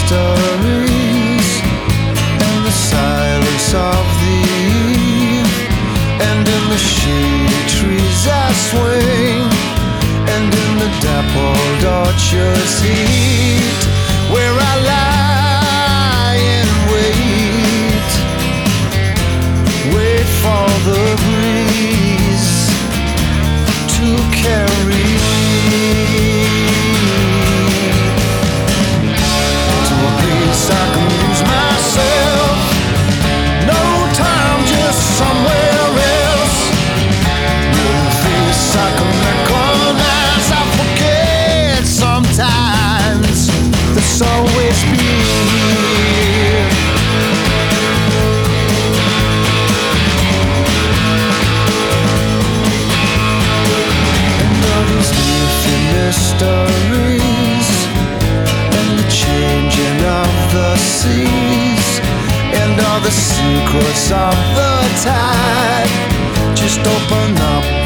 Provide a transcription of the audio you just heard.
mysteries and the silence of the eve, and in the shady trees I swing, and in the dappled orchard's heat, where I lie and wait for the breeze to carry me to a place I can lose myself. No time, just somewhere else. No face I can recognize. I forget sometimes there's always been. And all these leafy mysteries, and the changing of the seas, and all the secrets of the tide, just open up